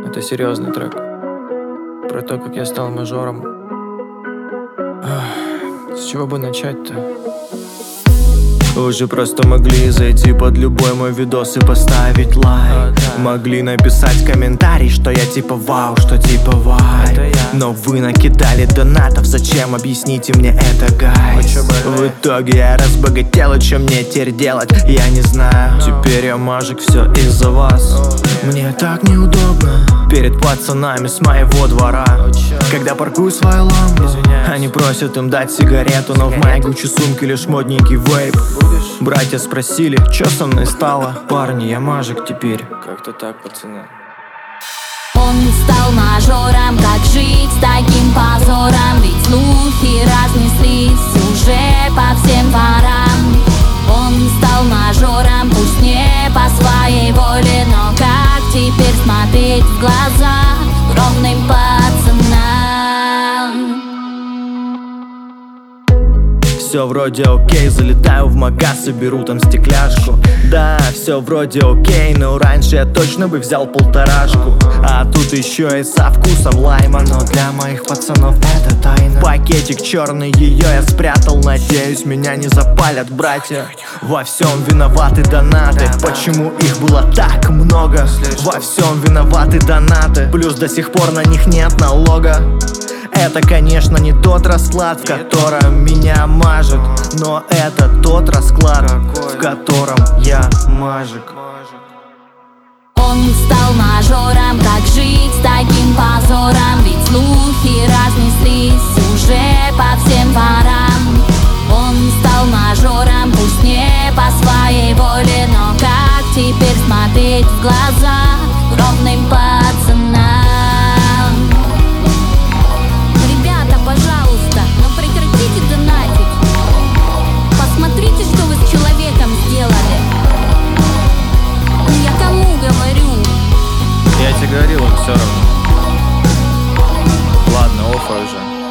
Это серьезный трек про то, как я стал мажором. С чего бы начать-то? Вы же просто могли зайти под любой мой видос и поставить лайк. Могли написать комментарий, что я типа вау, что типа вай. Но вы накидали донатов, зачем, объясните мне это, гайс? В итоге я разбогател, и что мне теперь делать, я не знаю. Теперь я мажик, все из-за вас. Мне так неудобно перед пацанами с моего двора. Когда паркую свою ламбу, они просят им дать сигарету, но в моей Гуччи сумке лишь модненький вейп. Братья спросили, что со мной стало. Парни, я мажик теперь. Как-то так, пацаны. Он стал мажором, как жить с таким позором? Ведь слухи разнеслись уже по всем дворам. Он стал мажором, пусть не по своей воле, но как теперь смотреть в глаза ровным пацанам? Все вроде окей, залетаю в магаз и беру там стекляшку. Да, все вроде окей, но раньше я точно бы взял полторашку. А тут еще и со вкусом лайма, но для моих пацанов это тайна. Пакетик черный, ее я спрятал, надеюсь, меня не запалят братья. Во всем виноваты донаты, почему их было так много? Во всем виноваты донаты, плюс до сих пор на них нет налога. Это, конечно, не тот расклад, в котором меня мажут, но это тот расклад, в котором я мажик. Он стал мажором, как жить с таким позором? Ведь слухи разнеслись уже по всем дворам. Он стал мажором, пусть не по своей воле, но как теперь смотреть в глаза ровным пацанам? Ребята, пожалуйста, ну прекратите донатить. Посмотрите, что вы с человеком сделали. Я кому говорю? Я тебе говорил, он все равно. Ладно, офа уже.